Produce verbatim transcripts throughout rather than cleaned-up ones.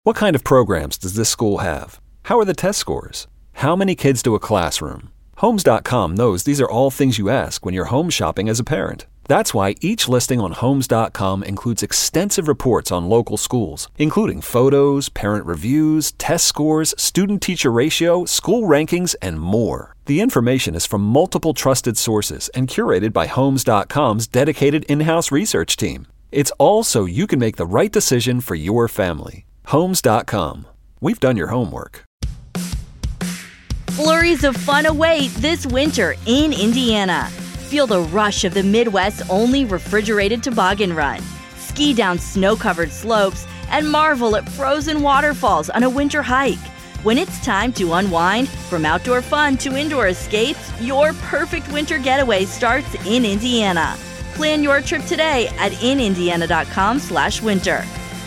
What kind of programs does this school have? How are the test scores? How many kids do a classroom? Homes dot com knows these are all things you ask when you're home shopping as a parent. That's why each listing on Homes dot com includes extensive reports on local schools, including photos, parent reviews, test scores, student-teacher ratio, school rankings, and more. The information is from multiple trusted sources and curated by Homes dot com's dedicated in-house research team. It's all so you can make the right decision for your family. Homes dot com. We've done your homework. Flurries of fun await this winter in Indiana. Feel the rush of the Midwest's only refrigerated toboggan run. Ski down snow-covered slopes and marvel at frozen waterfalls on a winter hike. When it's time to unwind, from outdoor fun to indoor escapes, your perfect winter getaway starts in Indiana. Plan your trip today at in indiana dot com slash winter.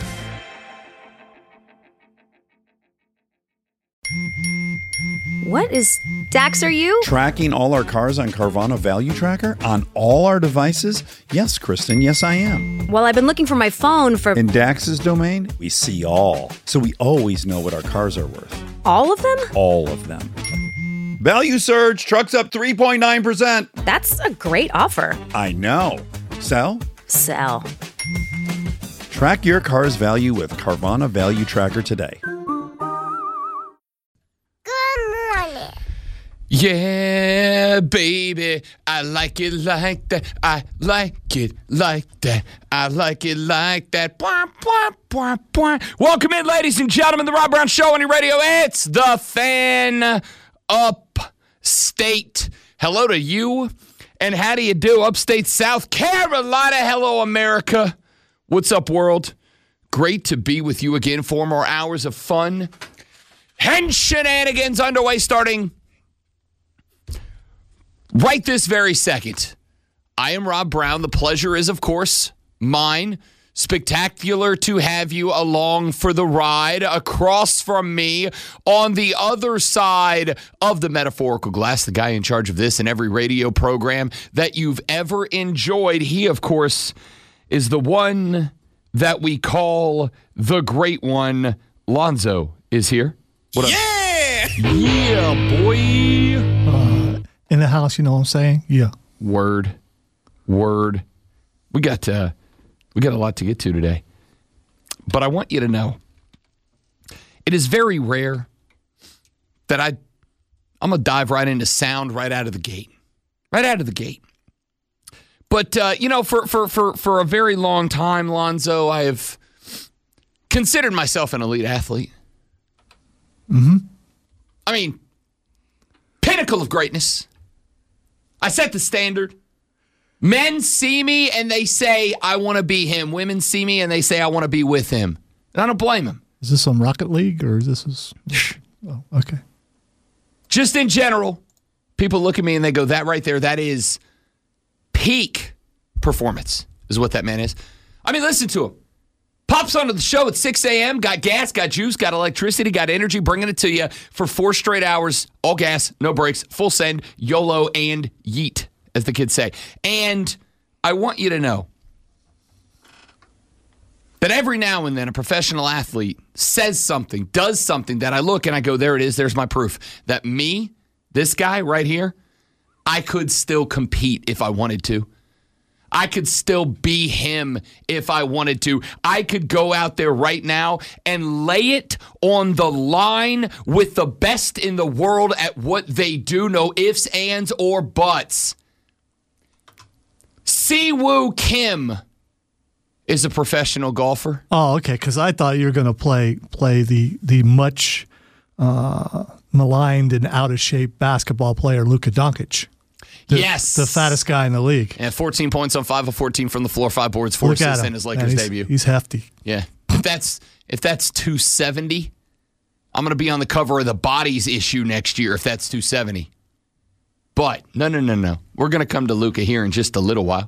What is Dax, are you? Tracking all our cars on Carvana Value Tracker on all our devices? Yes, Kristen, yes, I am. Well, I've been looking for my phone for... In Dax's domain, we see all. So we always know what our cars are worth. All of them? All of them. Value surge, trucks up three point nine percent. That's a great offer. I know. Sell? Sell. Track your car's value with Carvana Value Tracker today. Yeah, baby, I like it like that. I like it like that. I like it like that. Bwah, bwah, bwah, bwah. Welcome in, ladies and gentlemen, the Rob Brown Show on your radio. It's the Fan Upstate. Hello to you, and how do you do, Upstate South Carolina? Hello, America. What's up, world? Great to be with you again. Four more hours of fun and shenanigans underway starting right this very second. I am Rob Brown. The pleasure is, of course, mine. Spectacular to have you along for the ride. Across from me, on the other side of the metaphorical glass, the guy in charge of this and every radio program that you've ever enjoyed. He, of course, is the one that we call the Great One. Lonzo is here. What up? Yeah! Yeah, boy. Uh, in the house, you know what I'm saying? Yeah. Word. Word. We got uh, we got a lot to get to today. But I want you to know, it is very rare that I, I'm going to dive right into sound right out of the gate. Right out of the gate. But, uh, you know, for, for, for, for a very long time, Lonzo, I have considered myself an elite athlete. Mm-hmm. I mean, pinnacle of greatness. I set the standard. Men see me and they say, I want to be him. Women see me and they say, I want to be with him. And I don't blame them. Is this on Rocket League or is this... Is, oh, okay. Just in general, people look at me and they go, that right there, that is peak performance, is what that man is. I mean, listen to him. Pops onto the show at six a.m., got gas, got juice, got electricity, got energy, bringing it to you for four straight hours, all gas, no brakes, full send, YOLO, and yeet, as the kids say. And I want you to know that every now and then a professional athlete says something, does something that I look and I go, there it is, there's my proof. That me, this guy right here, I could still compete if I wanted to. I could still be him if I wanted to. I could go out there right now and lay it on the line with the best in the world at what they do. No ifs, ands, or buts. Siwoo Kim is a professional golfer. Oh, okay, because I thought you were going to play play the, the much uh, maligned and out-of-shape basketball player, Luka Doncic. The, yes. The fattest guy in the league. Yeah, fourteen points on five of fourteen from the floor, five boards, four assists in his Lakers Man, he's, debut. He's hefty. Yeah. If that's if that's two seventy, I'm going to be on the cover of the Bodies issue next year if that's two seventy. But, no, no, no, no. We're going to come to Luka here in just a little while.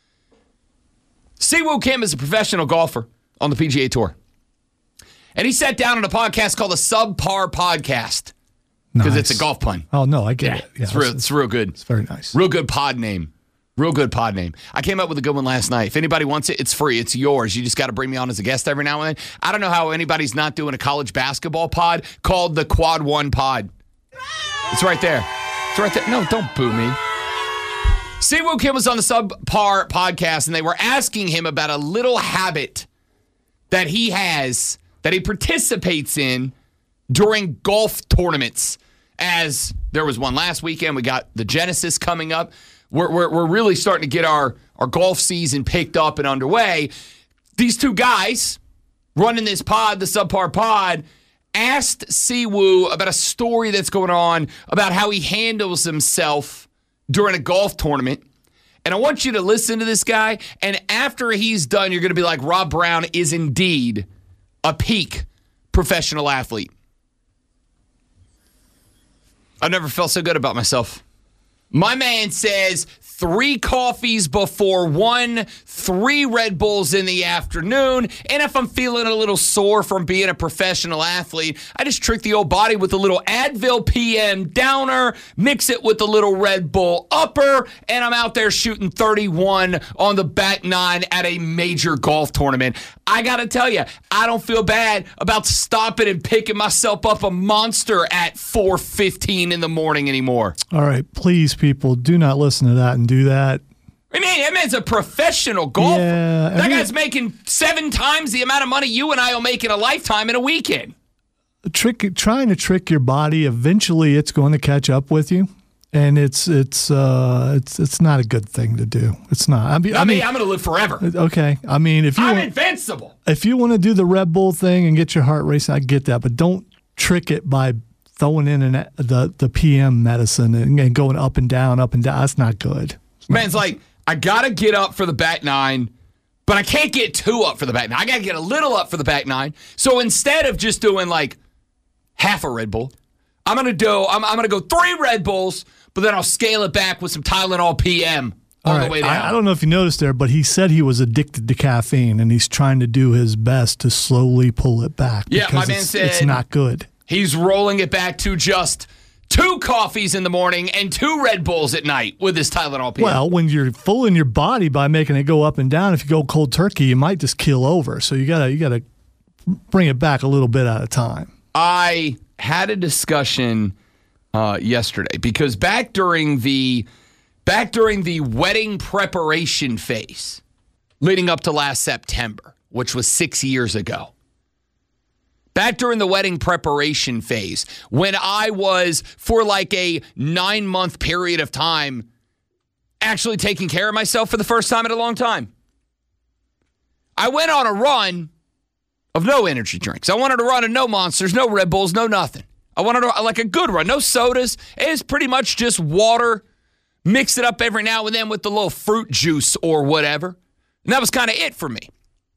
Siwoo Kim is a professional golfer on the P G A Tour. And he sat down on a podcast called the Subpar Podcast. Because nice. It's a golf pun. Oh, no, I get yeah, it. Yeah, it's, real, it's real good. It's very nice. Real good pod name. Real good pod name. I came up with a good one last night. If anybody wants it, it's free. It's yours. You just got to bring me on as a guest every now and then. I don't know how anybody's not doing a college basketball pod called the Quad One Pod. It's right there. It's right there. No, don't boo me. Siwoo Kim was on the Subpar podcast, and they were asking him about a little habit that he has, that he participates in during golf tournaments. As there was one last weekend, we got the Genesis coming up. We're, we're, we're really starting to get our, our golf season picked up and underway. These two guys running this pod, the Subpar Pod, asked Siwoo about a story that's going on about how he handles himself during a golf tournament. And I want you to listen to this guy. And after he's done, you're going to be like, Rob Brown is indeed a peak professional athlete. I've never felt so good about myself. My man says three coffees before one, three Red Bulls in the afternoon, and if I'm feeling a little sore from being a professional athlete, I just trick the old body with a little Advil P M downer, mix it with a little Red Bull upper, and I'm out there shooting thirty-one on the back nine at a major golf tournament. I gotta tell you, I don't feel bad about stopping and picking myself up a monster at four fifteen in the morning anymore. All right, please, people, do not listen to that and do that. I mean, that man's a professional golfer. Yeah, that mean, guy's making seven times the amount of money you and I will make in a lifetime in a weekend. Trick, trying to trick your body, eventually it's going to catch up with you. And it's it's uh it's it's not a good thing to do. It's not. I mean, I I mean mean I'm going to live forever. Okay. I mean, if you I'm want, invincible. If you want to do the Red Bull thing and get your heart racing, I get that, but don't trick it by throwing in an, the the P M medicine and, and going up and down, up and down. That's not good. It's Man's not like, I got to get up for the back nine, but I can't get too up for the back nine. I got to get a little up for the back nine. So instead of just doing like half a Red Bull, I'm going to do I'm, I'm going to go three Red Bulls, but then I'll scale it back with some Tylenol P M on right. the way down. I, I don't know if you noticed there, but he said he was addicted to caffeine, and he's trying to do his best to slowly pull it back. Yeah, my man it's, said it's not good. He's rolling it back to just two coffees in the morning and two Red Bulls at night with his Tylenol P M. Well, when you're fooling your body by making it go up and down, if you go cold turkey, you might just keel over. So you gotta you gotta bring it back a little bit at a time. I had a discussion uh, yesterday because back during the back during the wedding preparation phase, leading up to last September, which was six years ago. Back during the wedding preparation phase, when I was, for like a nine-month period of time, actually taking care of myself for the first time in a long time. I went on a run of no energy drinks. I wanted a run of no Monsters, no Red Bulls, no nothing. I wanted a, like a good run, no sodas. It's pretty much just water. Mix it up every now and then with the little fruit juice or whatever. And that was kind of it for me.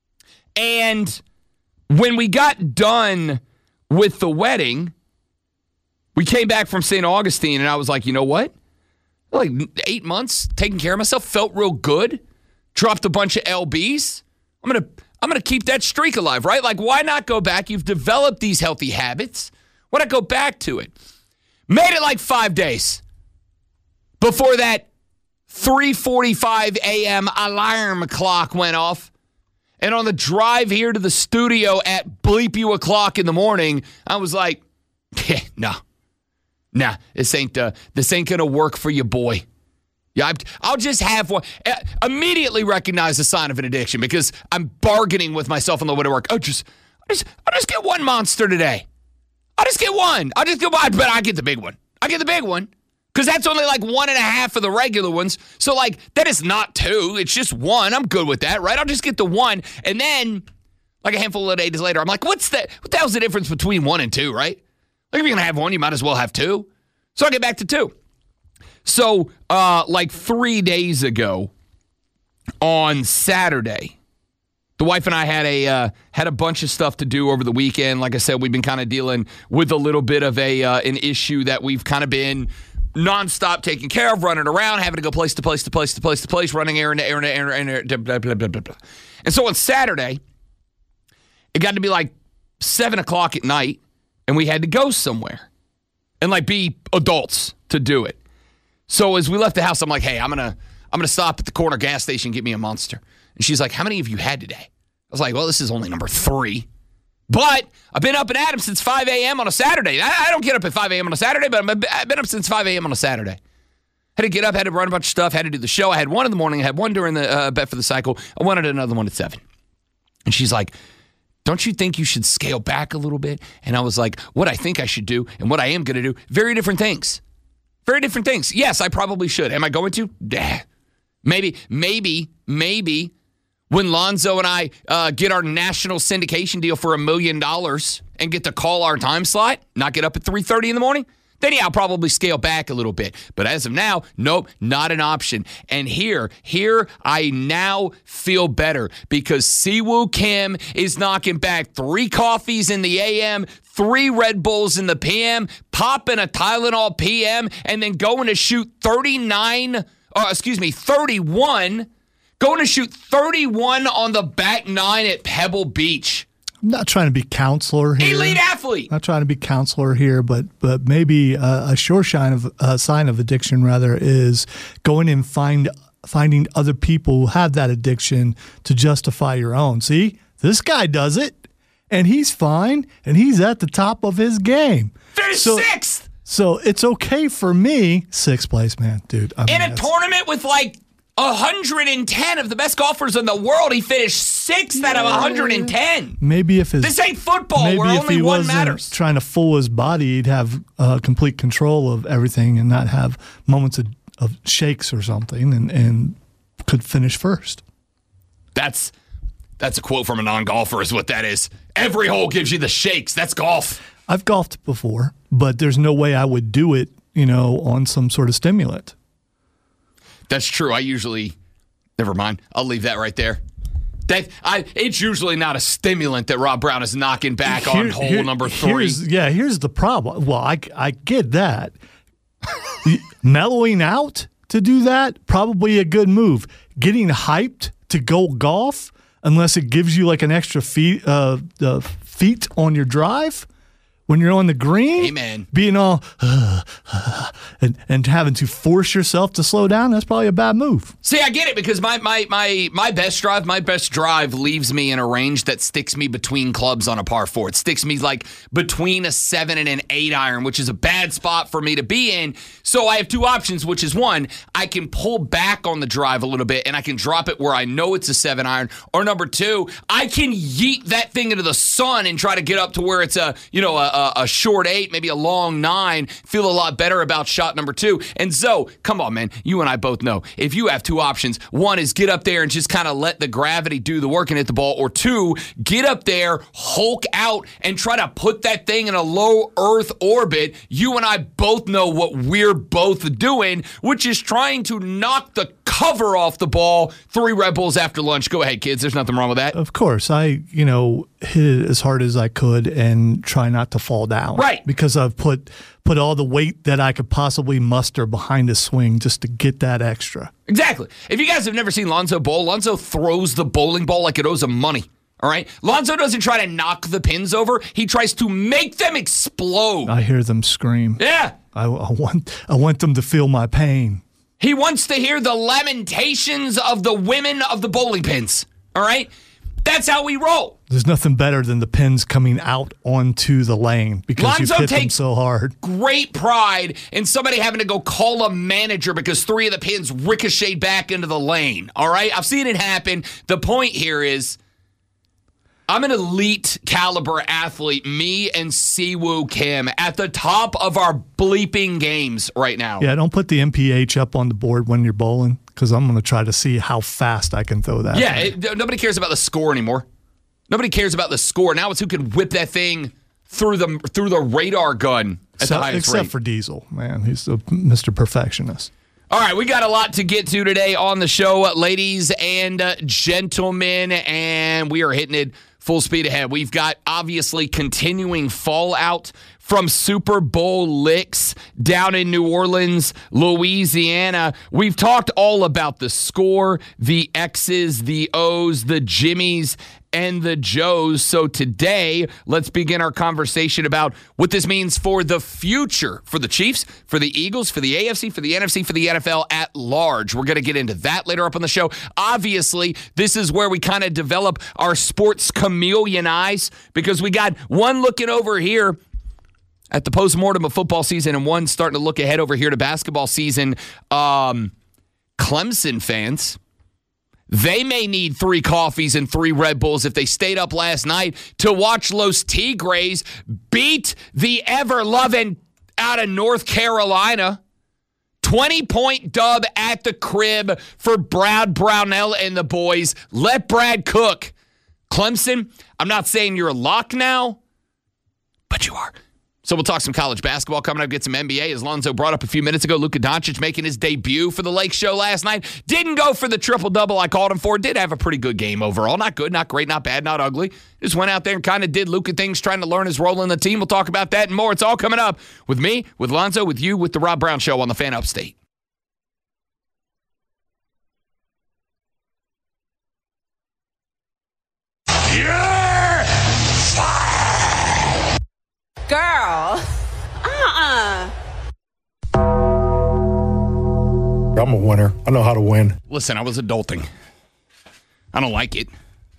And when we got done with the wedding, we came back from Saint Augustine, and I was like, you know what? Like eight months taking care of myself, felt real good. Dropped a bunch of L Bs. I'm gonna, I'm gonna keep that streak alive, right? Like, why not go back? You've developed these healthy habits. Why not go back to it? Made it like five days before that three forty-five a.m. alarm clock went off. And on the drive here to the studio at bleep you o'clock in the morning, I was like, yeah, no, nah, this ain't uh, this ain't gonna work for you, boy. Yeah, I'll just have one. Uh, immediately recognize the sign of an addiction because I'm bargaining with myself on the way to work. Oh, just, I'll just, I'll just get one Monster today. I'll just get one. I'll just get one, but I get the big one. I get the big one. Because that's only like one and a half of the regular ones. So, like, that is not two. It's just one. I'm good with that, right? I'll just get the one. And then, like a handful of days later, I'm like, what's that? What the hell's the difference between one and two, right? Like, if you're going to have one, you might as well have two. So I get back to two. So, uh, like three days ago on Saturday, the wife and I had a uh, had a bunch of stuff to do over the weekend. Like I said, we've been kind of dealing with a little bit of a uh, an issue that we've kind of been nonstop taking care of, running around, having to go place to place to place to place to place, running errand to errand to errand, errand blah, blah, blah, blah, blah. And so on Saturday, it got to be like seven o'clock at night, and we had to go somewhere and like be adults to do it. So as we left the house, I'm like, hey, I'm gonna I'm going to stop at the corner gas station and get me a Monster. And she's like, how many have you had today? I was like, well, this is only number three. But I've been up and at 'em since five a.m. on a Saturday. I, I don't get up at five a.m. on a Saturday, but I've been up since five a.m. on a Saturday. Had to get up, had to run a bunch of stuff, had to do the show. I had one in the morning, I had one during the uh, Bet for the Cycle. I wanted another one at seven. And she's like, don't you think you should scale back a little bit? And I was like, what I think I should do and what I am going to do, very different things. Very different things. Yes, I probably should. Am I going to? Nah. Maybe, maybe, maybe when Lonzo and I uh, get our national syndication deal for a million dollars and get to call our time slot, not get up at three thirty in the morning, then yeah, I'll probably scale back a little bit. But as of now, nope, not an option. And here, here, I now feel better because Siwoo Kim is knocking back three coffees in the A M, three Red Bulls in the P M, popping a Tylenol P M, and then going to shoot thirty-nine, uh, excuse me, thirty-one, going to shoot thirty-one on the back nine at Pebble Beach. I'm not trying to be counselor here. Elite athlete. Not trying to be counselor here, but but maybe a, a sure sign of a sign of addiction rather is going and find finding other people who have that addiction to justify your own. See, this guy does it, and he's fine, and he's at the top of his game. Finished so, sixth. So it's okay for me, sixth place, man, dude. I mean, in a tournament with like one hundred ten of the best golfers in the world, he finished sixth out of one hundred ten. Maybe if his this ain't football maybe where if only he one wasn't matters. Trying to fool his body, he'd have uh, complete control of everything and not have moments of, of shakes or something, and, and could finish first. That's that's a quote from a non-golfer is what that is. Every hole gives you the shakes. That's golf. I've golfed before, but there's no way I would do it, you know, on some sort of stimulant. That's true. I usually, never mind. I'll leave that right there. That I, it's usually not a stimulant that Rob Brown is knocking back on Here- hole here- number three. here's- yeah, here's the problem. Well, I, I get that. Mellowing out to do that, probably a good move. Getting hyped to go golf, unless it gives you like an extra feet, uh, uh, feet on your drive when you're on the green. Amen. Being all uh, uh, and and having to force yourself to slow down, that's probably a bad move. See, I get it because my my my my best drive, my best drive leaves me in a range that sticks me between clubs on a par four. It sticks me like between a seven and an eight iron, which is a bad spot for me to be in. So I have two options, which is one, I can pull back on the drive a little bit and I can drop it where I know it's a seven iron. Or number two, I can yeet that thing into the sun and try to get up to where it's a, you know, a, a, a short eight, maybe a long nine, feel a lot better about shot number two. And Zoe, come on, man, you and I both know, if you have two options, one is get up there and just kind of let the gravity do the work and hit the ball, or two, get up there, hulk out, and try to put that thing in a low Earth orbit. You and I both know what we're both doing, which is trying to knock the cover off the ball. Three Red Bulls after lunch. Go ahead, kids. There's nothing wrong with that. Of course, I, you know, hit it as hard as I could and try not to fall down. Right. Because I've put put all the weight that I could possibly muster behind a swing just to get that extra. Exactly. If you guys have never seen Lonzo bowl, Lonzo throws the bowling ball like it owes him money. All right? Lonzo doesn't try to knock the pins over. He tries to make them explode. I hear them scream. Yeah. I, I want I want them to feel my pain. He wants to hear the lamentations of the women of the bowling pins. All right? That's how we roll. There's nothing better than the pins coming out onto the lane because Lonzo you've hit them takes so hard. Great pride in somebody having to go call a manager because three of the pins ricocheted back into the lane. All right? I've seen it happen. The point here is I'm an elite caliber athlete, me and Siwoo Kim, at the top of our bleeping games right now. Yeah, don't put the M P H up on the board when you're bowling because I'm going to try to see how fast I can throw that. Yeah, it, nobody cares about the score anymore. Nobody cares about the score. Now it's who can whip that thing through the through the radar gun at except, the highest except rate. for Diesel, man. He's the Mister Perfectionist. All right, we got a lot to get to today on the show, ladies and uh, gentlemen, and we are hitting it full speed ahead. We've got, obviously, continuing fallout from Super Bowl licks down in New Orleans, Louisiana. We've talked all about the score, the X's, the O's, the Jimmies, and the Joes. So today, let's begin our conversation about what this means for the future, for the Chiefs, for the Eagles, for the A F C, for the N F C, for the N F L at large. We're going to get into that later up on the show. Obviously, this is where we kind of develop our sports chameleon eyes, because we got one looking over here at the postmortem of football season and one starting to look ahead over here to basketball season. Um, Clemson fans, they may need three coffees and three Red Bulls if they stayed up last night to watch Los Tigres beat the ever-loving out of North Carolina. twenty-point dub at the crib for Brad Brownell and the boys. Let Brad cook. Clemson, I'm not saying you're a lock now, but you are. So we'll talk some college basketball coming up, get some N B A. As Lonzo brought up a few minutes ago, Luka Doncic making his debut for the Lake Show last night. Didn't go for the triple-double I called him for. Did have a pretty good game overall. Not good, not great, not bad, not ugly. Just went out there and kind of did Luka things, trying to learn his role in the team. We'll talk about that and more. It's all coming up with me, with Lonzo, with you, with the Rob Brown Show on the Fan Upstate. Girl, uh-uh. I'm a winner. I know how to win. Listen, I was adulting. I don't like it.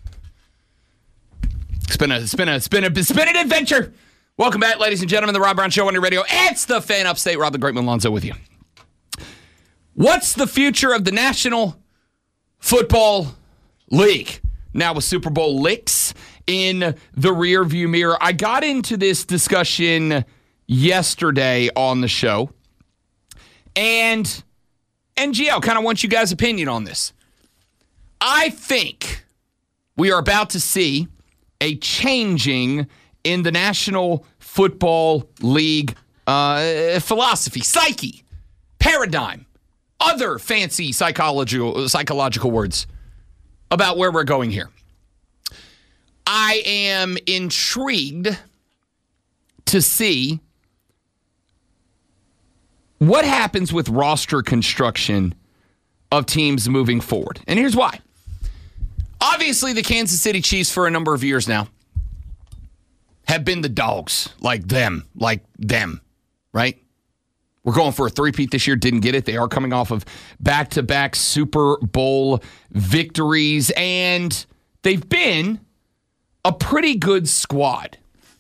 It's been a, it's been a, it's been a, it's been an adventure. Welcome back, ladies and gentlemen, the Rob Brown Show on your radio. It's the Fan Upstate. Rob the Great Man Lonzo with you. What's the future of the National Football League? Now with Super Bowl licks in the rearview mirror. I got into this discussion yesterday on the show. And, and G L, kind of want you guys' opinion on this. I think we are about to see a changing in the National Football League uh, philosophy, psyche, paradigm, other fancy psychological psychological words about where we're going here. I am intrigued to see what happens with roster construction of teams moving forward. And here's why. Obviously, the Kansas City Chiefs for a number of years now have been the dogs, like them, like them, right? We're going for a three-peat this year, didn't get it. They are coming off of back-to-back Super Bowl victories, and they've been a pretty good squad.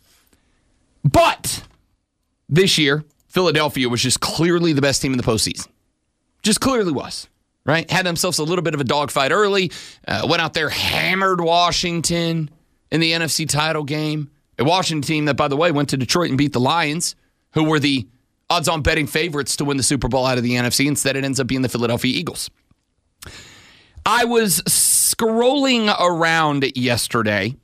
But this year, Philadelphia was just clearly the best team in the postseason. Just clearly was, right? Had themselves a little bit of a dogfight early. Uh, went out there, hammered Washington in the N F C title game. A Washington team that, by the way, went to Detroit and beat the Lions, who were the odds-on betting favorites to win the Super Bowl out of the N F C. Instead, it ends up being the Philadelphia Eagles. I was scrolling around yesterday.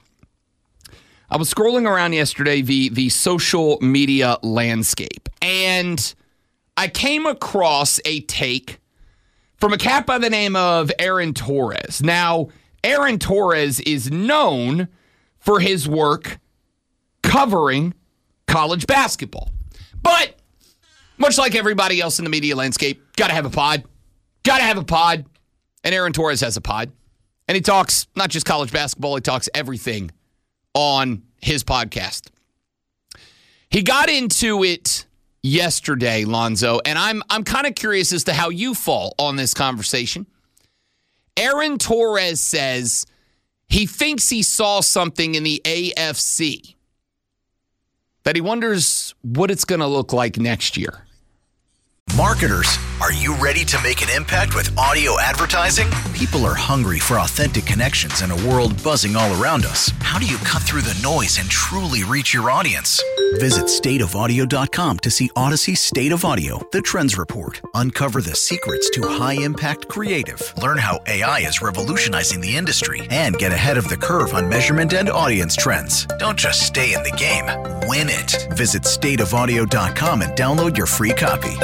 I was scrolling around yesterday the, the social media landscape, and I came across a take from a cat by the name of Aaron Torres. Now, Aaron Torres is known for his work covering college basketball. But much like everybody else in the media landscape, got to have a pod. Got to have a pod. And Aaron Torres has a pod. And he talks not just college basketball, he talks everything on his podcast. He got into it yesterday, Lonzo, and I'm I'm kind of curious as to how you fall on this conversation. Aaron Torres says he thinks he saw something in the A F C that he wonders what it's going to look like next year. Marketers, are you ready to make an impact with audio advertising? People are hungry for authentic connections in a world buzzing all around us. How do you cut through the noise and truly reach your audience? Visit state of audio dot com to see Odyssey State of Audio, the Trends Report. Uncover the secrets to high-impact creative. Learn how A I is revolutionizing the industry and get ahead of the curve on measurement and audience trends. Don't just stay in the game, win it. Visit state of audio dot com and download your free copy.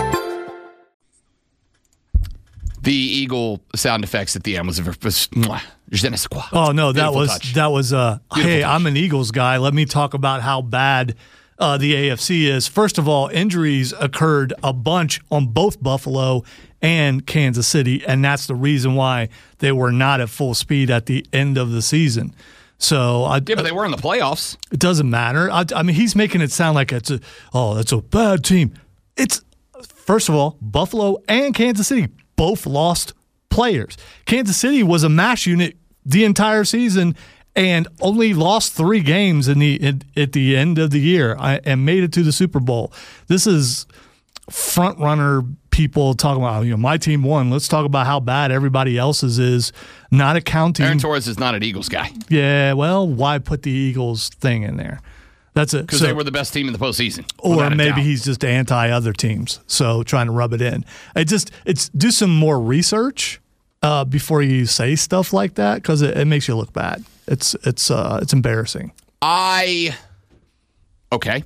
The Eagle sound effects at the end was, was je ne sais quoi. Oh no, that Beautiful was touch. that was uh Beautiful hey, touch. I'm an Eagles guy. Let me talk about how bad uh, the A F C is. First of all, injuries occurred a bunch on both Buffalo and Kansas City, and that's the reason why they were not at full speed at the end of the season. So I, yeah, but they were in the playoffs. It doesn't matter. I, I mean, he's making it sound like it's a oh, that's a bad team. It's first of all, Buffalo and Kansas City both lost players. Kansas City was a mash unit the entire season and only lost three games in the in, at the end of the year and made it to the Super Bowl. This is front runner people talking about, you know, my team won. Let's talk about how bad everybody else's is, not accounting. Aaron Torres is not an Eagles guy. Yeah, well, why put the Eagles thing in there? That's it. Because so, they were the best team in the postseason. Or maybe he's just anti other teams, so trying to rub it in. It just it's do some more research uh, before you say stuff like that, because it, it makes you look bad. It's it's uh, it's embarrassing. I okay.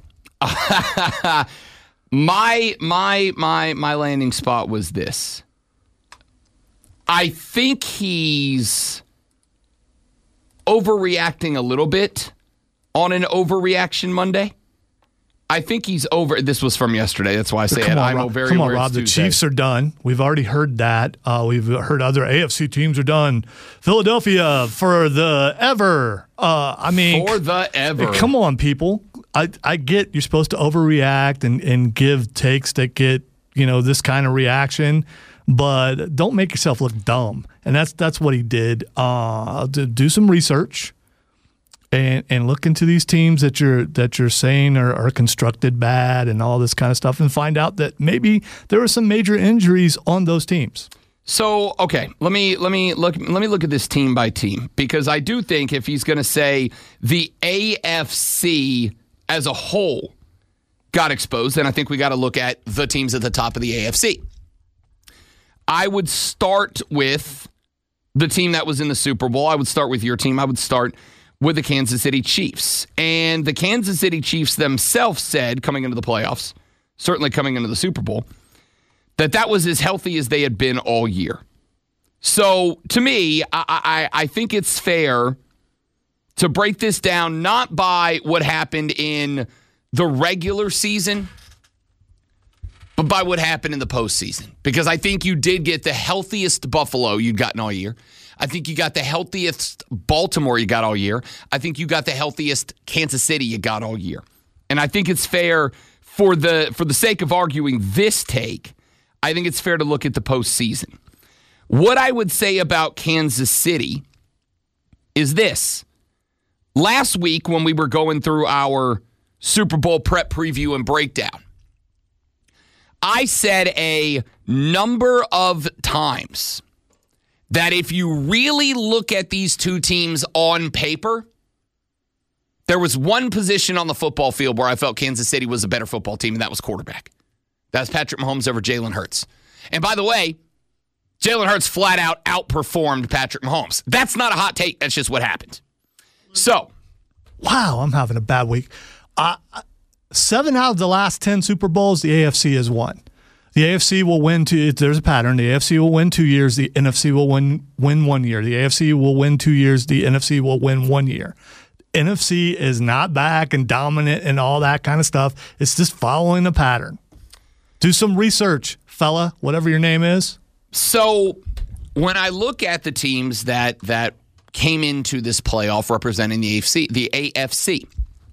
My my my my landing spot was this. I think he's overreacting a little bit on an overreaction Monday. I think he's over. This was from yesterday. That's why I say it. I'm very Come on, Rob. The Chiefs are done. We've already heard that. Uh, we've heard other A F C teams are done. Philadelphia for the ever. Uh, I mean, for the ever. Come on, people. I, I get you're supposed to overreact and, and give takes that get, you know, this kind of reaction, but don't make yourself look dumb. And that's that's what he did. Uh, to do some research and and look into these teams that you're that you're saying are, are constructed bad and all this kind of stuff, and find out that maybe there were some major injuries on those teams. So, okay, let me let me look let me look at this team by team, because I do think if he's going to say the A F C as a whole got exposed, then I think we got to look at the teams at the top of the A F C. I would start with the team that was in the Super Bowl. I would start with your team. I would start with the Kansas City Chiefs. And the Kansas City Chiefs themselves said, coming into the playoffs, certainly coming into the Super Bowl, that that was as healthy as they had been all year. So, to me, I, I, I think it's fair to break this down not by what happened in the regular season, but by what happened in the postseason. Because I think you did get the healthiest Buffalo you'd gotten all year. I think you got the healthiest Baltimore you got all year. I think you got the healthiest Kansas City you got all year. And I think it's fair, for the for the sake of arguing this take, I think it's fair to look at the postseason. What I would say about Kansas City is this. Last week, when we were going through our Super Bowl prep preview and breakdown, I said a number of times that if you really look at these two teams on paper, there was one position on the football field where I felt Kansas City was a better football team, and that was quarterback. That's Patrick Mahomes over Jalen Hurts. And by the way, Jalen Hurts flat out outperformed Patrick Mahomes. That's not a hot take. That's just what happened. So, wow, I'm having a bad week. Uh, seven out of the last ten Super Bowls, the A F C has won. The A F C will win two. There's a pattern. The A F C will win two years. The N F C will win win one year. The A F C will win two years. The N F C will win one year. N F C is not back and dominant and all that kind of stuff. It's just following the pattern. Do some research, fella, whatever your name is. So when I look at the teams that that came into this playoff representing the A F C, the A F C,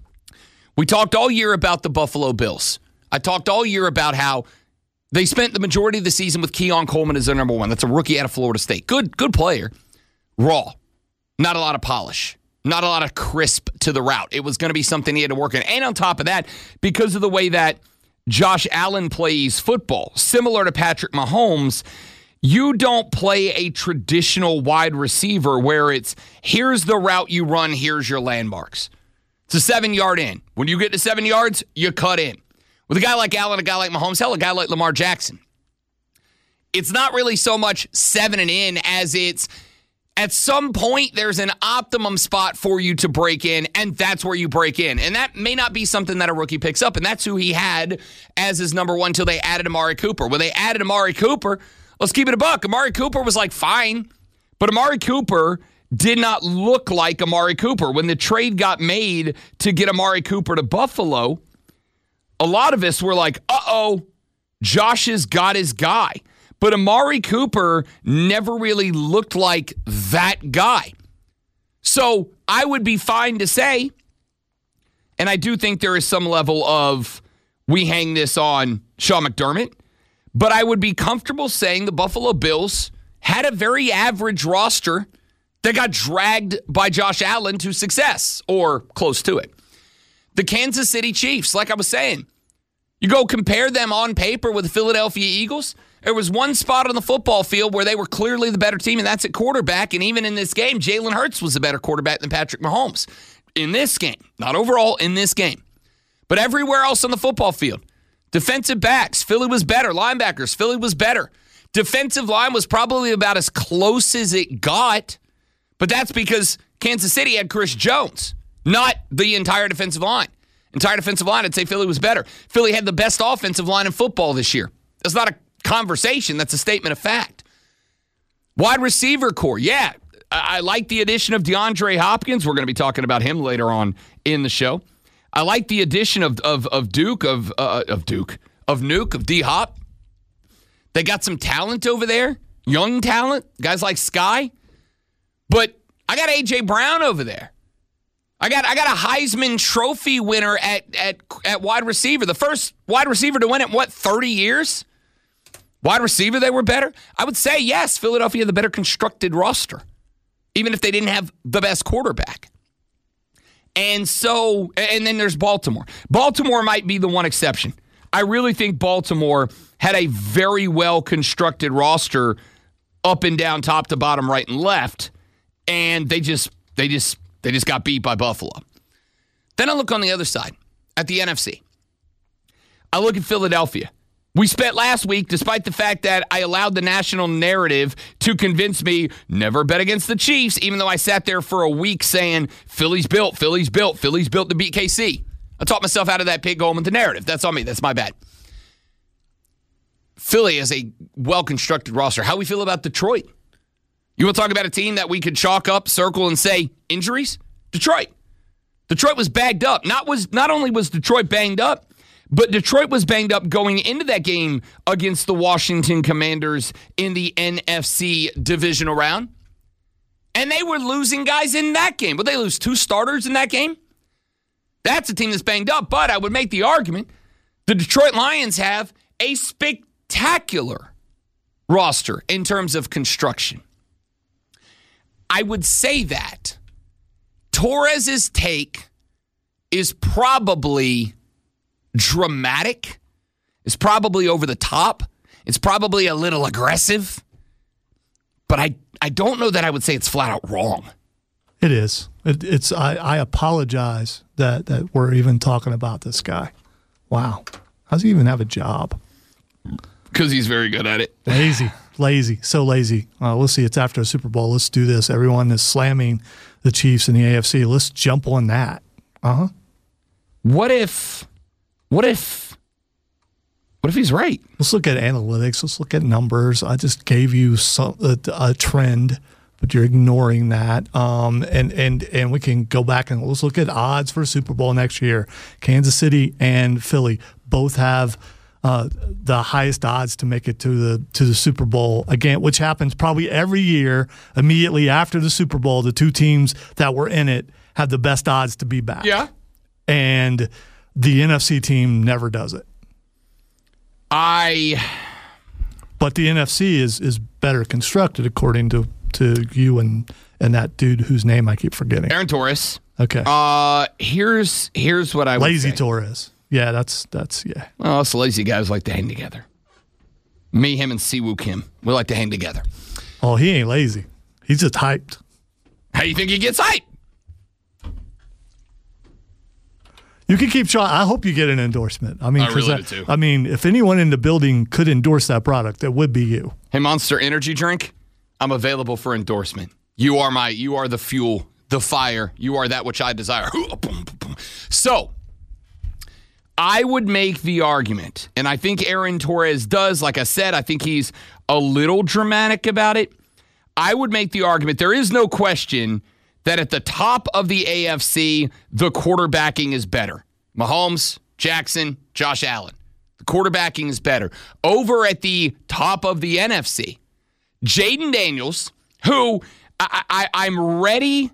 we talked all year about the Buffalo Bills. I talked all year about how they spent the majority of the season with Keon Coleman as their number one. That's a rookie out of Florida State. Good, good player. Raw. Not a lot of polish. Not a lot of crisp to the route. It was going to be something he had to work on. And on top of that, because of the way that Josh Allen plays football, similar to Patrick Mahomes, you don't play a traditional wide receiver where it's, here's the route you run, here's your landmarks. It's a seven-yard in. When you get to seven yards, you cut in. With a guy like Allen, a guy like Mahomes, hell, a guy like Lamar Jackson, it's not really so much seven and in as it's, at some point, there's an optimum spot for you to break in, and that's where you break in. And that may not be something that a rookie picks up, and that's who he had as his number one until they added Amari Cooper. When they added Amari Cooper, let's keep it a buck. Amari Cooper was like, fine, but Amari Cooper did not look like Amari Cooper. When the trade got made to get Amari Cooper to Buffalo, a lot of us were like, uh-oh, Josh has got his guy. But Amari Cooper never really looked like that guy. So I would be fine to say, and I do think there is some level of we hang this on Sean McDermott, but I would be comfortable saying the Buffalo Bills had a very average roster that got dragged by Josh Allen to success, or close to it. The Kansas City Chiefs, like I was saying, you go compare them on paper with the Philadelphia Eagles. There was one spot on the football field where they were clearly the better team, and that's at quarterback. And even in this game, Jalen Hurts was a better quarterback than Patrick Mahomes. In this game, not overall, in this game. But everywhere else on the football field, defensive backs, Philly was better. Linebackers, Philly was better. Defensive line was probably about as close as it got, but that's because Kansas City had Chris Jones, not the entire defensive line. Entire defensive line, I'd say Philly was better. Philly had the best offensive line in football this year. That's not a conversation. That's a statement of fact. Wide receiver core, yeah. I, I like the addition of DeAndre Hopkins. We're going to be talking about him later on in the show. I like the addition of of, of Duke, of uh, of Duke, of Nuke, of D-Hop. They got some talent over there, young talent, guys like Sky. But I got A J. Brown over there. I got I got a Heisman Trophy winner at at at wide receiver. The first wide receiver to win it in, what, thirty years? Wide receiver, they were better? I would say, yes, Philadelphia had the better constructed roster, even if they didn't have the best quarterback. And so, and then there's Baltimore. Baltimore might be the one exception. I really think Baltimore had a very well-constructed roster up and down, top to bottom, right and left, and they just, they just, they just got beat by Buffalo. Then I look on the other side, at the N F C. I look at Philadelphia. We spent last week, despite the fact that I allowed the national narrative to convince me never bet against the Chiefs, even though I sat there for a week saying, Philly's built, Philly's built, Philly's built to beat K C. I talked myself out of that pit going with the narrative. That's on me. That's my bad. Philly has a well-constructed roster. How we feel about Detroit? You want to talk about a team that we could chalk up, circle, and say injuries? Detroit. Detroit was bagged up. Not was not only was Detroit banged up, but Detroit was banged up going into that game against the Washington Commanders in the N F C divisional round. And they were losing guys in that game. Would they lose two starters in that game? That's a team that's banged up, but I would make the argument the Detroit Lions have a spectacular roster in terms of construction. I would say that Torres's take is probably dramatic. It's probably over the top. It's probably a little aggressive. But I, I don't know that I would say it's flat out wrong. It is. It, it's. I, I apologize that, that we're even talking about this guy. Wow. How does he even have a job? Because he's very good at it. Lazy. Lazy. So lazy. Uh, let's see. It's after a Super Bowl. Let's do this. Everyone is slamming the Chiefs in the A F C. Let's jump on that. Uh-huh. What if... What if... What if he's right? Let's look at analytics. Let's look at numbers. I just gave you some, a, a trend, but you're ignoring that. Um, and, and, and we can go back and let's look at odds for Super Bowl next year. Kansas City and Philly both have uh, the highest odds to make it to the to the Super Bowl again, which happens probably every year. Immediately after the Super Bowl, the two teams that were in it have the best odds to be back. Yeah. And the N F C team never does it. I. But the N F C is is better constructed according to, to you and and that dude whose name I keep forgetting. Aaron Torres. Okay. Uh, here's here's what I would Lazy say. Torres. Yeah, that's that's yeah. Well, us lazy guys like to hang together. Me, him, and Siwoo Kim. We like to hang together. Oh, he ain't lazy. He's just hyped. How do you think he gets hyped? You can keep trying. I hope you get an endorsement. I mean, I really I, do too. I mean, if anyone in the building could endorse that product, it would be you. Hey, Monster Energy Drink, I'm available for endorsement. You are my, you are the fuel, the fire. You are that which I desire. So, I would make the argument, and I think Aaron Torres does, like I said, I think he's a little dramatic about it. I would make the argument, there is no question that at the top of the A F C, the quarterbacking is better. Mahomes, Jackson, Josh Allen. The quarterbacking is better. Over at the top of the N F C, Jaden Daniels, who I, I, I'm ready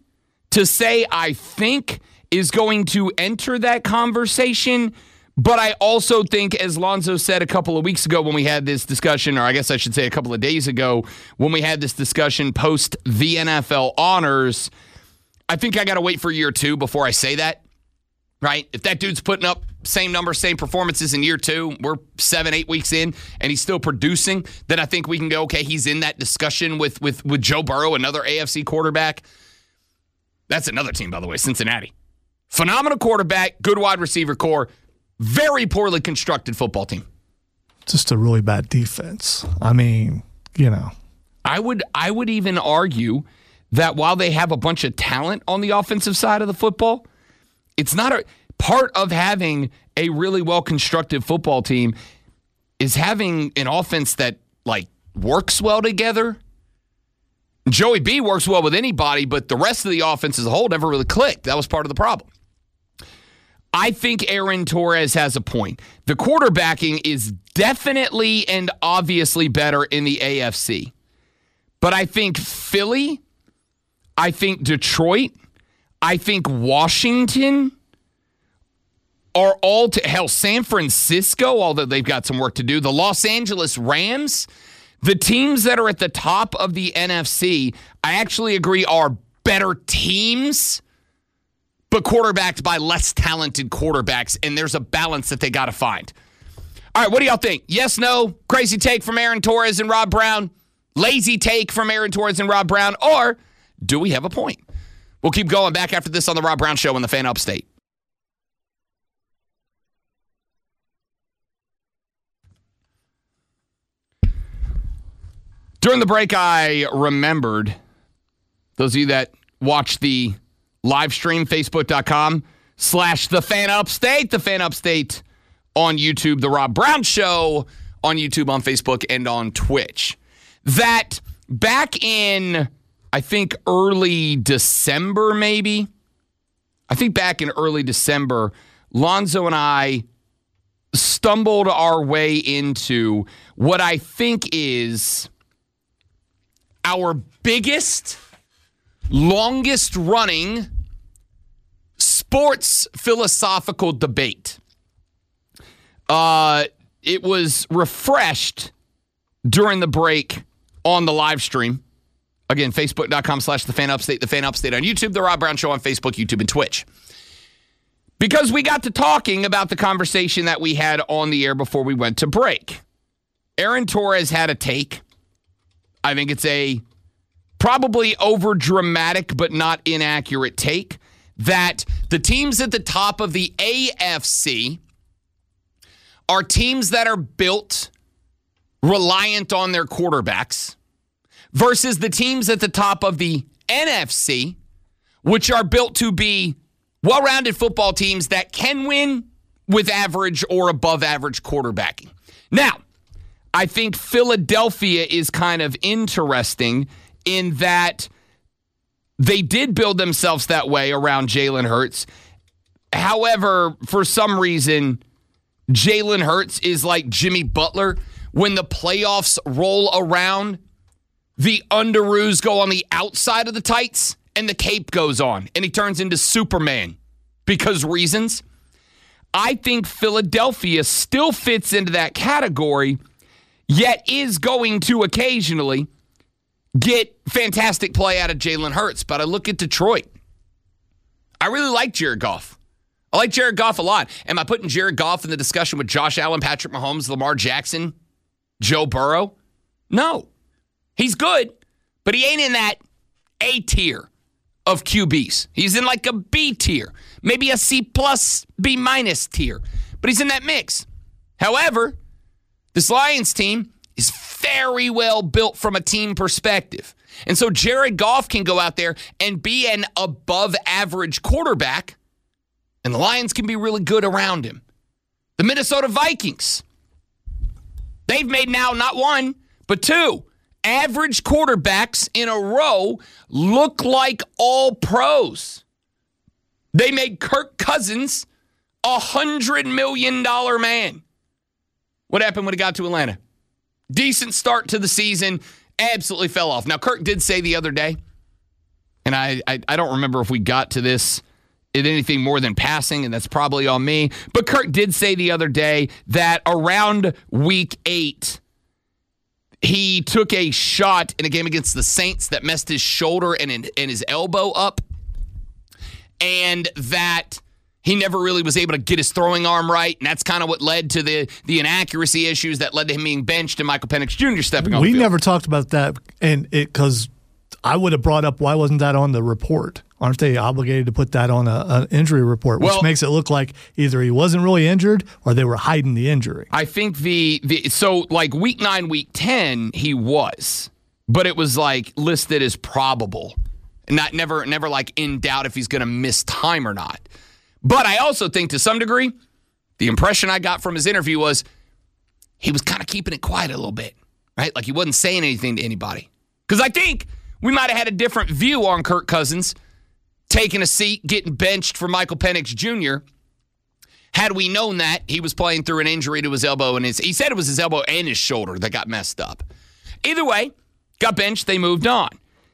to say I think is going to enter that conversation, but I also think, as Lonzo said a couple of weeks ago when we had this discussion, or I guess I should say a couple of days ago when we had this discussion post the N F L honors, I think I got to wait for year two before I say that, right? If that dude's putting up same numbers, same performances in year two, we're seven, eight weeks in, and he's still producing, then I think we can go, okay, he's in that discussion with, with, with Joe Burrow, another A F C quarterback. That's another team, by the way, Cincinnati. Phenomenal quarterback, good wide receiver core, very poorly constructed football team. Just a really bad defense. I mean, you know. I would I would even argue that while they have a bunch of talent on the offensive side of the football, it's not a part of having a really well-constructed football team is having an offense that, like, works well together. Joey B works well with anybody, but the rest of the offense as a whole never really clicked. That was part of the problem. I think Aaron Torres has a point. The quarterbacking is definitely and obviously better in the A F C. But I think Philly, I think Detroit, I think Washington are all, to, hell, San Francisco, although they've got some work to do, the Los Angeles Rams, the teams that are at the top of the N F C, I actually agree are better teams, but quarterbacked by less talented quarterbacks, and there's a balance that they got to find. All right, what do y'all think? Yes, no, crazy take from Aaron Torres and Rob Brown, lazy take from Aaron Torres and Rob Brown, or do we have a point? We'll keep going back after this on the Rob Brown Show on the Fan Upstate. During the break, I remembered, those of you that watch the live stream, facebook.com slash the Fan Upstate, the Fan Upstate on YouTube, the Rob Brown Show on YouTube, on Facebook, and on Twitch, that back in, I think, early December, maybe, I think back in early December, Lonzo and I stumbled our way into what I think is our biggest, longest running sports philosophical debate. Uh, it was refreshed during the break on the live stream. Again, facebook.com slash the Fan Upstate, the Fan Upstate on YouTube, the Rob Brown Show on Facebook, YouTube, and Twitch. Because we got to talking about the conversation that we had on the air before we went to break. Aaron Torres had a take. I think it's a probably over-dramatic but not inaccurate take that the teams at the top of the A F C are teams that are built reliant on their quarterbacks versus the teams at the top of the N F C, which are built to be well-rounded football teams that can win with average or above-average quarterbacking. Now, I think Philadelphia is kind of interesting in that they did build themselves that way around Jalen Hurts. However, for some reason, Jalen Hurts is like Jimmy Butler. When the playoffs roll around, the underoos go on the outside of the tights and the cape goes on, and he turns into Superman because reasons. I think Philadelphia still fits into that category, yet is going to occasionally get fantastic play out of Jalen Hurts. But I look at Detroit. I really like Jared Goff. I like Jared Goff a lot. Am I putting Jared Goff in the discussion with Josh Allen, Patrick Mahomes, Lamar Jackson, Joe Burrow? No. He's good, but he ain't in that A tier of Q Bs. He's in like a B tier, maybe a C plus, B minus tier, but he's in that mix. However, this Lions team is very well built from a team perspective. And so Jared Goff can go out there and be an above average quarterback, and the Lions can be really good around him. The Minnesota Vikings, they've made now not one, but two average quarterbacks in a row look like all pros. They made Kirk Cousins a one hundred million dollars man. What happened when he got to Atlanta? Decent start to the season, absolutely fell off. Now, Kirk did say the other day and I, I, I don't remember if we got to this in anything more than passing, and that's probably on me. But Kirk did say the other day that around week eight, he took a shot in a game against the Saints that messed his shoulder and, and his elbow up, and that he never really was able to get his throwing arm right, and that's kind of what led to the, the inaccuracy issues that led to him being benched and Michael Penix Junior stepping on the We field. never talked about that, and it because I would have brought up why wasn't that on the report? Aren't they obligated to put that on an injury report, which Well, makes it look like either he wasn't really injured or they were hiding the injury? I think the, the so like week nine, week ten, he was, but it was like listed as probable, not never never like in doubt if he's going to miss time or not. But I also think to some degree, the impression I got from his interview was he was kind of keeping it quiet a little bit, right? Like he wasn't saying anything to anybody. Because I think we might have had a different view on Kirk Cousins taking a seat, getting benched for Michael Penix Junior Had we known that he was playing through an injury to his elbow, and his, he said it was his elbow and his shoulder that got messed up. Either way, got benched, they moved on.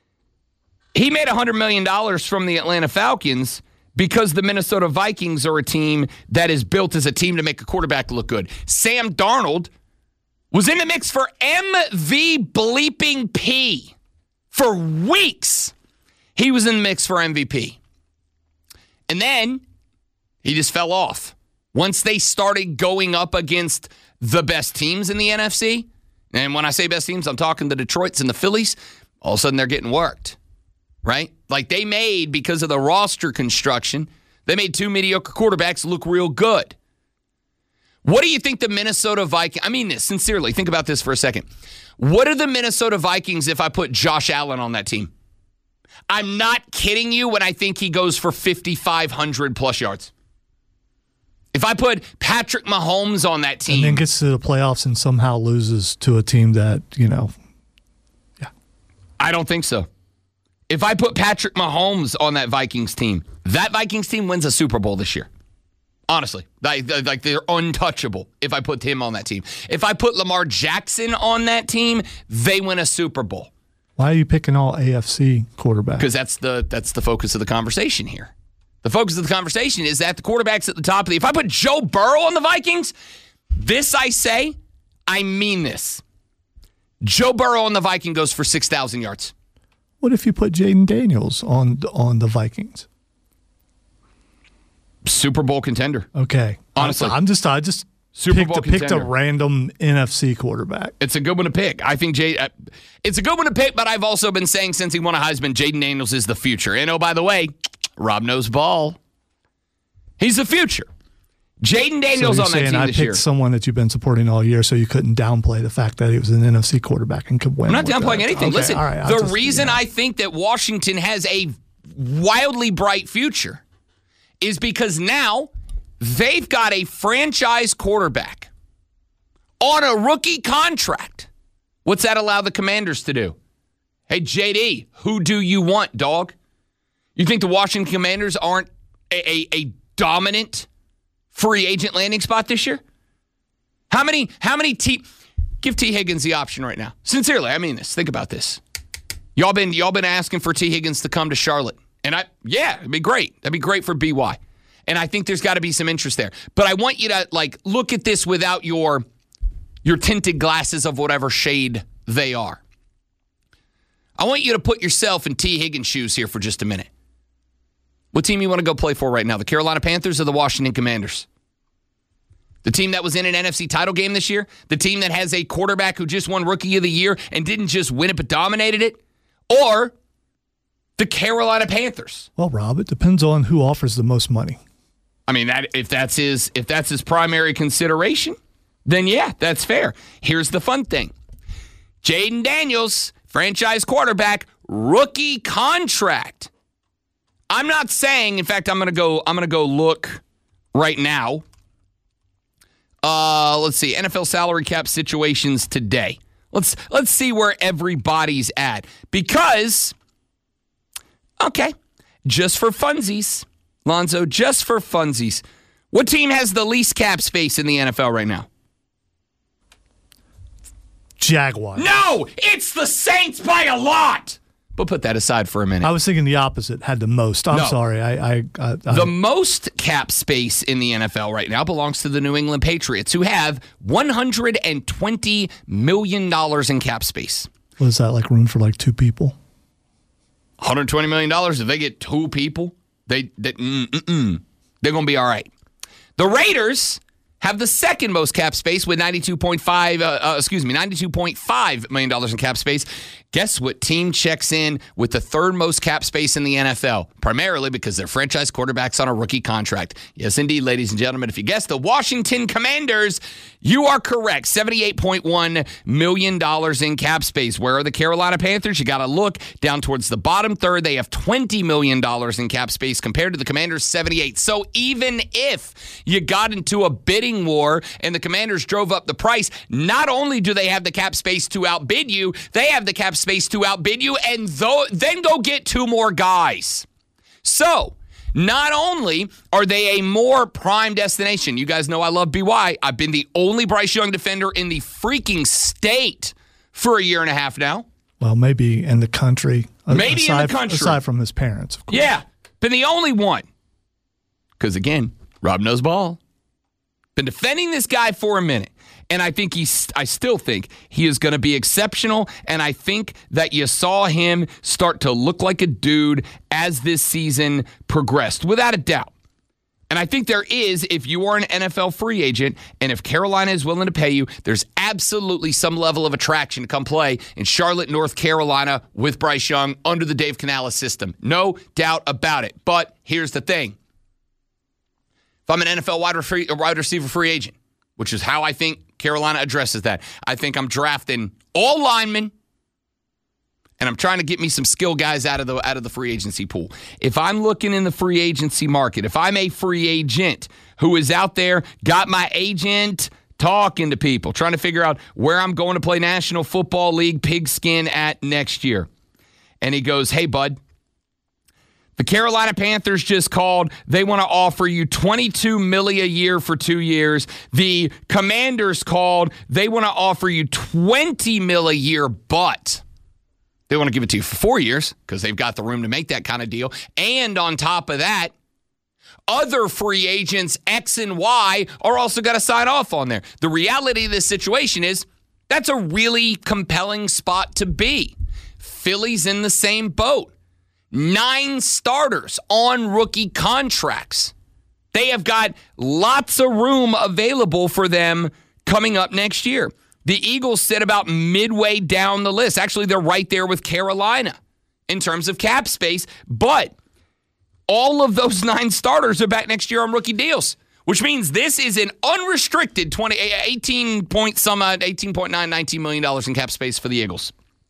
He made one hundred million dollars from the Atlanta Falcons because the Minnesota Vikings are a team that is built as a team to make a quarterback look good. Sam Darnold was in the mix for M V bleeping P for weeks. He was in the mix for M V P. And then he just fell off. Once they started going up against the best teams in the N F C, and when I say best teams, I'm talking the Detroits and the Phillies, all of a sudden they're getting worked, right? Like they made, because of the roster construction, they made two mediocre quarterbacks look real good. What do you think the Minnesota Vikings, I mean this, sincerely, think about this for a second. What are the Minnesota Vikings if I put Josh Allen on that team? I'm not kidding you when I think he goes for fifty-five hundred plus yards. If I put Patrick Mahomes on that team. And then gets to the playoffs and somehow loses to a team that, you know, yeah. I don't think so. If I put Patrick Mahomes on that Vikings team, that Vikings team wins a Super Bowl this year. Honestly. Like, like they're untouchable if I put him on that team. If I put Lamar Jackson on that team, they win a Super Bowl. Why are you picking all A F C quarterbacks? Because that's the that's the focus of the conversation here. The focus of the conversation is that the quarterback's at the top of the... If I put Joe Burrow on the Vikings, this I say, I mean this. Joe Burrow on the Viking goes for six thousand yards. What if you put Jaden Daniels on on the Vikings? Super Bowl contender. Okay. Honestly. I'm just... I just... Super picked, Bowl a, picked a contender. random N F C quarterback. It's a good one to pick. I think Jay. Uh, it's a good one to pick, but I've also been saying since he won a Heisman, Jaden Daniels is the future. And oh, by the way, Rob knows ball. He's the future. Jaden Daniels so on that team I this picked year. someone that you've been supporting all year, so you couldn't downplay the fact that he was an N F C quarterback and could win. I'm not with downplaying that. anything. Okay, Listen, all right, the just, reason yeah. I think that Washington has a wildly bright future is because now they've got a franchise quarterback on a rookie contract. What's that allow the Commanders to do? Hey, J D, who do you want, dog? You think the Washington Commanders aren't a, a, a dominant free agent landing spot this year? How many, how many T... Give T. Higgins the option right now. Sincerely, I mean this. Think about this. Y'all been, y'all been asking for T. Higgins to come to Charlotte. And I, yeah, it'd be great. That'd be great for B Y. And I think there's got to be some interest there. But I want you to, like, look at this without your... your tinted glasses of whatever shade they are. I want you to put yourself in T. Higgins' shoes here for just a minute. What team you want to go play for right now? The Carolina Panthers or the Washington Commanders? The team that was in an N F C title game this year? The team that has a quarterback who just won Rookie of the Year and didn't just win it but dominated it? Or the Carolina Panthers? Well, Rob, it depends on who offers the most money. I mean, that if that's his if that's his primary consideration, then yeah, that's fair. Here's the fun thing. Jaden Daniels, franchise quarterback, rookie contract. I'm not saying, in fact, I'm gonna go, I'm gonna go look right now. Uh, let's see, N F L salary cap situations today. Let's let's see where everybody's at. Because, okay, just for funsies, Lonzo, just for funsies. What team has the least cap space in the N F L right now? Jaguars. No, it's the Saints by a lot. But put that aside for a minute. I was thinking the opposite, had the most. I'm No. sorry. I, I, I, I The most cap space in the N F L right now belongs to the New England Patriots, who have one hundred twenty million dollars in cap space. What is that, like room for like two people? one hundred twenty million dollars, if they get two people, they, they, mm, mm, mm, they're going to be all right. The Raiders have the second most cap space with ninety-two point five, uh, uh, excuse me, ninety-two point five million dollars in cap space. Guess what team checks in with the third most cap space in the N F L? Primarily because their franchise quarterback's on a rookie contract. Yes, indeed, ladies and gentlemen. If you guessed the Washington Commanders, you are correct. seventy-eight point one million dollars in cap space. Where are the Carolina Panthers? You got to look down towards the bottom third. They have twenty million dollars in cap space compared to the Commanders' seventy-eight. So even if you got into a bidding war and the Commanders drove up the price, not only do they have the cap space to outbid you, they have the cap space to outbid you and th- then go get two more guys. So, not only are they a more prime destination, you guys know I love B Y. I've been the only Bryce Young defender in the freaking state for a year and a half now. Well, maybe in the country. Maybe aside, in the country. Aside from his parents, of course. Yeah, been the only one. Because again, Rob knows ball. Been defending this guy for a minute. And I think he's, I still think he is going to be exceptional. And I think that you saw him start to look like a dude as this season progressed, without a doubt. And I think there is, if you are an N F L free agent, and if Carolina is willing to pay you, there's absolutely some level of attraction to come play in Charlotte, North Carolina with Bryce Young under the Dave Canales system. No doubt about it. But here's the thing. If I'm an N F L wide receiver free agent, which is how I think Carolina addresses that, I think I'm drafting all linemen, and I'm trying to get me some skill guys out of the out of the free agency pool. If I'm looking in the free agency market, if I'm a free agent who is out there, got my agent talking to people, trying to figure out where I'm going to play National Football League pigskin at next year, and he goes, hey, bud, the Carolina Panthers just called. They want to offer you twenty-two million dollars a year for two years. The Commanders called. They want to offer you twenty million dollars a year, but they want to give it to you for four years because they've got the room to make that kind of deal. And on top of that, other free agents, X and Y, are also got to sign off on there. The reality of this situation is that's a really compelling spot to be. Philly's in the same boat. Nine starters on rookie contracts. They have got lots of room available for them coming up next year. The Eagles sit about midway down the list. Actually, they're right there with Carolina in terms of cap space, but all of those nine starters are back next year on rookie deals, which means this is an unrestricted twenty, eighteen point some odd, eighteen point nine, nineteen million dollars in cap space for the Eagles.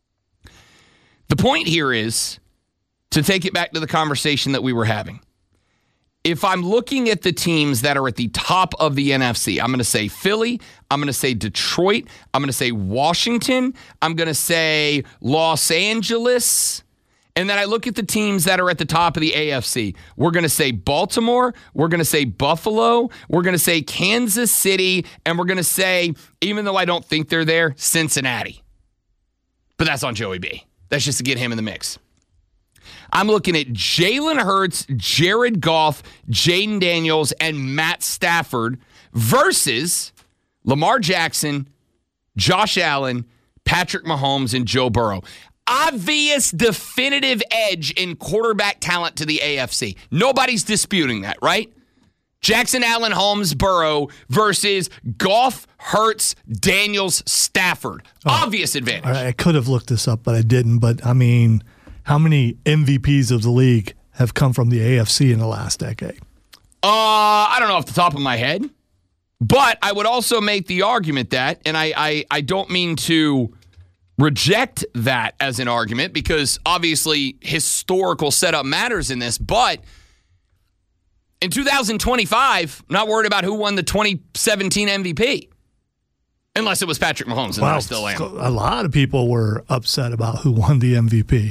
The point here is, to take it back to the conversation that we were having, if I'm looking at the teams that are at the top of the N F C, I'm going to say Philly, I'm going to say Detroit, I'm going to say Washington, I'm going to say Los Angeles, and then I look at the teams that are at the top of the A F C. We're going to say Baltimore, we're going to say Buffalo, we're going to say Kansas City, and we're going to say, even though I don't think they're there, Cincinnati. But that's on Joey B. That's just to get him in the mix. I'm looking at Jalen Hurts, Jared Goff, Jaden Daniels, and Matt Stafford versus Lamar Jackson, Josh Allen, Patrick Mahomes, and Joe Burrow. Obvious, definitive edge in quarterback talent to the A F C. Nobody's disputing that, right? Jackson, Allen, Holmes, Burrow versus Goff, Hurts, Daniels, Stafford. Oh, obvious advantage. I could have looked this up, but I didn't. But, I mean, how many M V Ps of the league have come from the A F C in the last decade? Uh, I don't know off the top of my head. But I would also make the argument that, and I, I, I don't mean to reject that as an argument because obviously historical setup matters in this, but in two thousand twenty-five, I'm not worried about who won the twenty seventeen M V P. Unless it was Patrick Mahomes, and wow, I still am. A lot of people were upset about who won the M V P.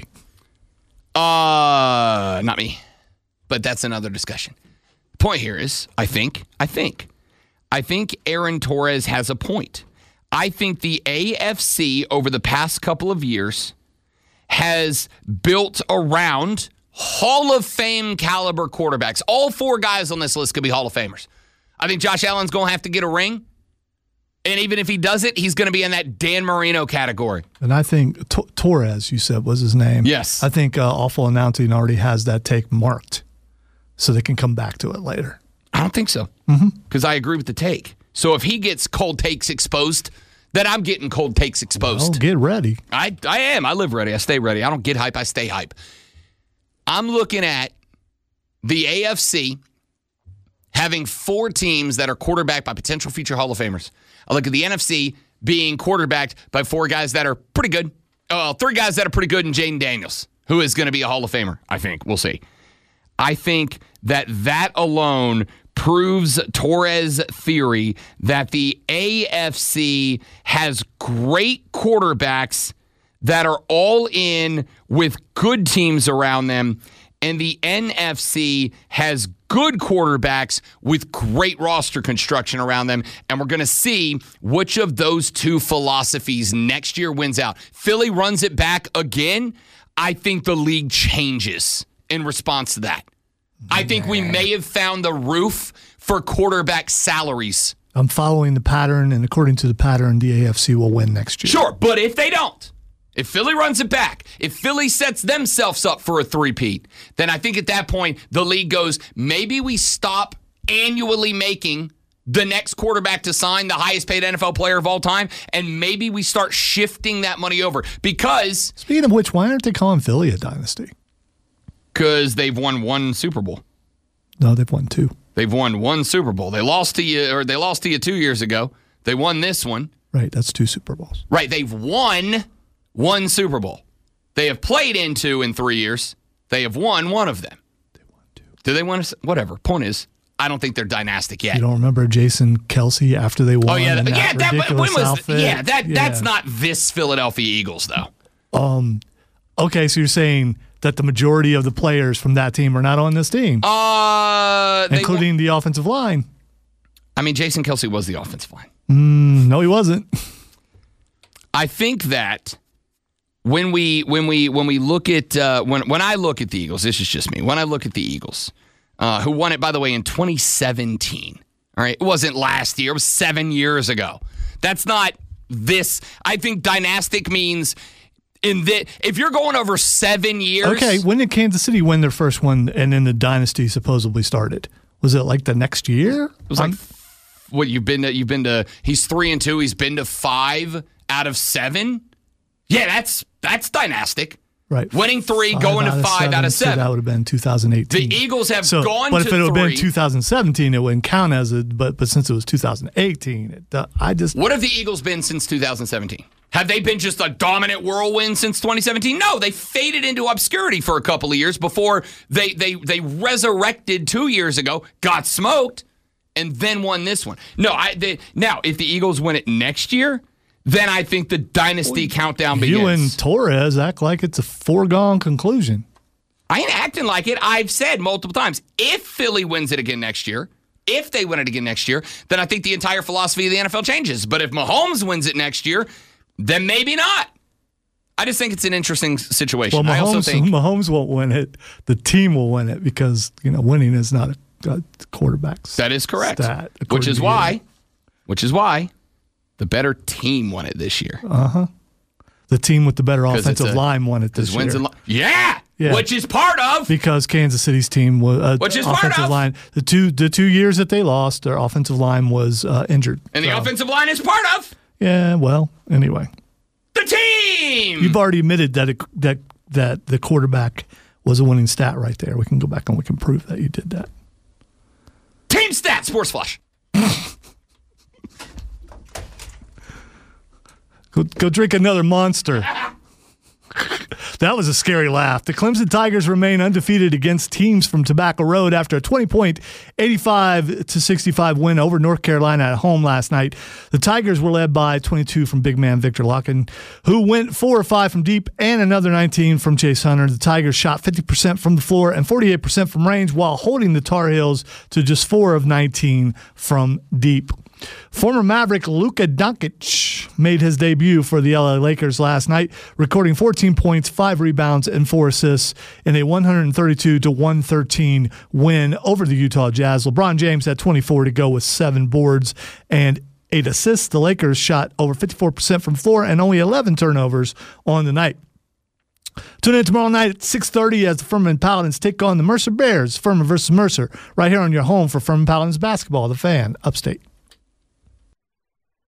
Uh, not me. But that's another discussion. The point here is, I think, I think, I think Aaron Torres has a point. I think the A F C over the past couple of years has built around Hall of Fame caliber quarterbacks. All four guys on this list could be Hall of Famers. I think Josh Allen's going to have to get a ring. And even if he does it, he's going to be in that Dan Marino category. And I think T- Torres, you said, was his name. Yes. I think uh, Awful Announcing already has that take marked so they can come back to it later. I don't think so. Mm-hmm. Because I agree with the take. So if he gets cold takes exposed, then I'm getting cold takes exposed. Well, get ready. I, I am. I live ready. I stay ready. I don't get hype. I stay hype. I'm looking at the A F C having four teams that are quarterbacked by potential future Hall of Famers. I look at the N F C being quarterbacked by four guys that are pretty good. Well, three guys that are pretty good, and Jaden Daniels, who is going to be a Hall of Famer, I think. We'll see. I think that that alone proves Torres' theory that the A F C has great quarterbacks that are all in with good teams around them, and the N F C has good quarterbacks with great roster construction around them, and we're going to see which of those two philosophies next year wins out. Philly runs it back again. I think the league changes in response to that. I think we may have found the roof for quarterback salaries. I'm following the pattern, and according to the pattern, the A F C will win next year. Sure, but if they don't, if Philly runs it back, if Philly sets themselves up for a three-peat, then I think at that point the league goes, maybe we stop annually making the next quarterback to sign the highest paid N F L player of all time, and maybe we start shifting that money over. Because... Speaking of which, why aren't they calling Philly a dynasty? Because they've won one Super Bowl. No, they've won two. They've won one Super Bowl. They lost to you, or they lost to you two years ago. They won this one. Right, that's two Super Bowls. Right, they've won one Super Bowl. They have played in two in three years. They have won one of them. They won two. Do they win? A, whatever. Point is, I don't think they're dynastic yet. You don't remember Jason Kelsey after they won? Oh yeah, that yeah. That when was? Outfit? Yeah, that yeah. that's not this Philadelphia Eagles though. Um. Okay, so you're saying that the majority of the players from that team are not on this team, uh, including won- the offensive line. I mean, Jason Kelsey was the offensive line. Mm, no, he wasn't. I think that when we when we when we look at uh, when when I look at the Eagles, this is just me. When I look at the Eagles, uh, who won it by the way in twenty seventeen. All right, it wasn't last year. It was seven years ago. That's not this. I think dynastic means in the if you're going over seven years. Okay, when did Kansas City win their first one, and then the dynasty supposedly started? Was it like the next year? It was like um, what you've been to. You've been to. He's three and two. He's been to five out of seven. Yeah, that's that's dynastic. Right. Winning three, five going to five seven, out of seven. So that would have been two thousand eighteen. The Eagles have so, gone but to if it would have three. been two thousand seventeen, it wouldn't count as a. But but since it was two thousand eighteen, it, uh, I just. What have the Eagles been since two thousand seventeen? Have they been just a dominant whirlwind since twenty seventeen? No, they faded into obscurity for a couple of years before they they they resurrected two years ago, got smoked, and then won this one. No, I they, now if the Eagles win it next year, then I think the dynasty well, countdown begins. You and Torres act like it's a foregone conclusion. I ain't acting like it. I've said multiple times, if Philly wins it again next year, if they win it again next year, then I think the entire philosophy of the N F L changes. But if Mahomes wins it next year, then maybe not. I just think it's an interesting situation. Well, Mahomes, I also think Mahomes won't win it. The team will win it because, you know, winning is not a, a quarterback's That is correct. Stat, which is why, you. which is why the better team won it this year. Uh-huh. The team with the better offensive a, line won it this year. Li- yeah! yeah, which is part of because Kansas City's team was uh, which is offensive part of line. The two the two years that they lost, their offensive line was uh, injured, and so. the offensive line is part of. Yeah, well, anyway, the team. You've already admitted that it, that that the quarterback was a winning stat right there. We can go back and we can prove that you did that. Team stat, Sports Flush. Go, go drink another Monster. That was a scary laugh. The Clemson Tigers remain undefeated against teams from Tobacco Road after a twenty-point, eighty-five to sixty-five win over North Carolina at home last night. The Tigers were led by twenty-two from big man Victor Larkin, who went four or five from deep and another nineteen from Chase Hunter. The Tigers shot fifty percent from the floor and forty-eight percent from range while holding the Tar Heels to just four of nineteen from deep. Former Maverick Luka Doncic made his debut for the L A Lakers last night, recording fourteen points, five rebounds, and four assists in a one thirty-two to one thirteen win over the Utah Jazz. LeBron James had twenty-four to go with seven boards and eight assists. The Lakers shot over fifty-four percent from floor and only eleven turnovers on the night. Tune in tomorrow night at six thirty as the Furman Paladins take on the Mercer Bears. Furman versus Mercer, right here on your home for Furman Paladins basketball, The Fan, Upstate.